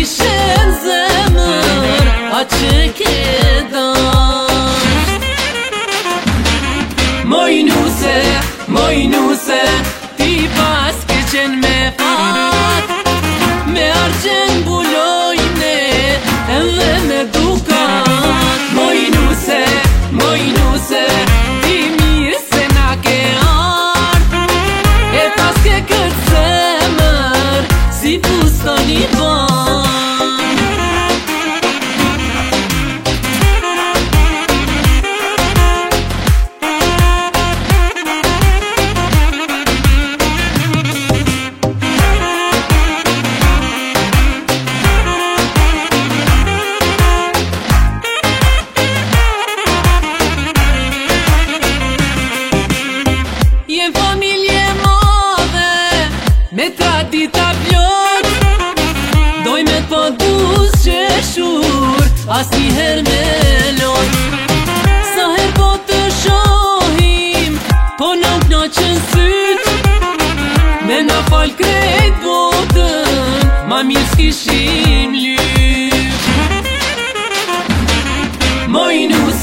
kishe në zemër atë që ke dasht. Moj nuse, ti pas ke qenë me fat, me argjen bulojne edhe me dukat. Moj nuse, ti mirë se na ke art, e pas ke këtë zemër si fuston i ban. Me tradita plot, doj me të dus qeshur, as njëher me lot. Sa her po të shohim, po në knaqën syt, me në fal krejt botën, ma mirë s'kishim lyp. Moj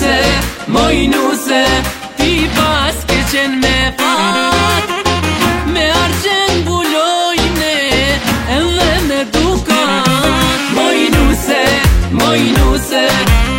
nuse, ti pas ke qenë me fat, me argjen bulojne edhe me dukat. Moj nuse,